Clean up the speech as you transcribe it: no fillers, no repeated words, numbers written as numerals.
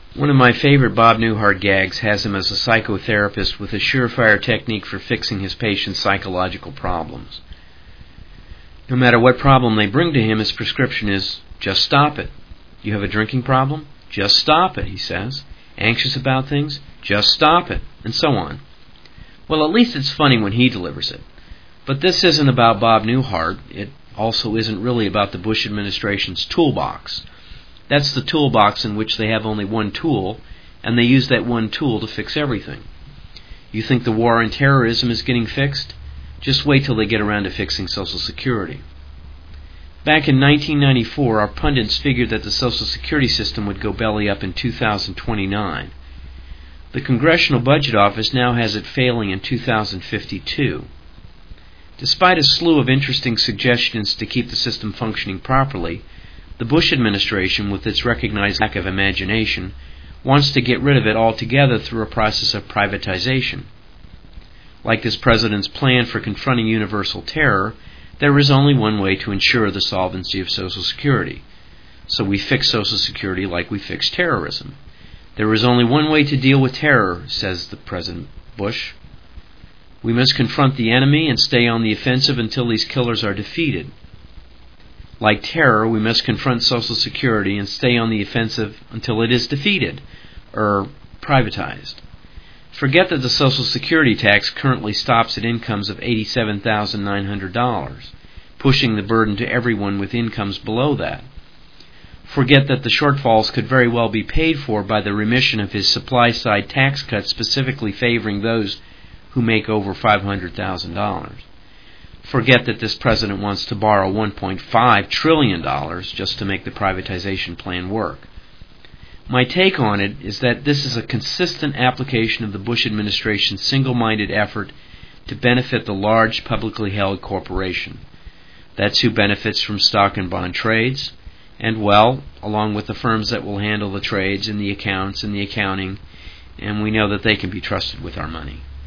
One of my favorite Bob Newhart gags has him as a psychotherapist with a surefire technique for fixing his patients' psychological problems. No matter what problem they bring to him, his prescription is, just stop it. You have a drinking problem? Just stop it, he says. Anxious about things? Just stop it, and so on. Well, at least it's funny when he delivers it. But this isn't about Bob Newhart. It also isn't really about the Bush administration's toolbox. That's the toolbox in which they have only one tool, and they use that one tool to fix everything. You think the war on terrorism is getting fixed? Just wait till they get around to fixing Social Security. Back in 1994, our pundits figured that the Social Security system would go belly up in 2029. The Congressional Budget Office now has it failing in 2052. Despite a slew of interesting suggestions to keep the system functioning properly, the Bush administration, with its recognized lack of imagination, wants to get rid of it altogether through a process of privatization. Like this president's plan for confronting universal terror, there is only one way to ensure the solvency of Social Security. So we fix Social Security like we fix terrorism. There is only one way to deal with terror, says the President Bush. We must confront the enemy and stay on the offensive until these killers are defeated. Like terror, we must confront Social Security and stay on the offensive until it is defeated, or privatized. Forget that the Social Security tax currently stops at incomes of $87,900, pushing the burden to everyone with incomes below that. Forget that the shortfalls could very well be paid for by the remission of his supply-side tax cuts specifically favoring those who make over $500,000. Forget that this president wants to borrow $1.5 trillion just to make the privatization plan work. My take on it is that this is a consistent application of the Bush administration's single-minded effort to benefit the large publicly held corporation. That's who benefits from stock and bond trades, and well, along with the firms that will handle the trades and the accounts and the accounting, and we know that they can be trusted with our money.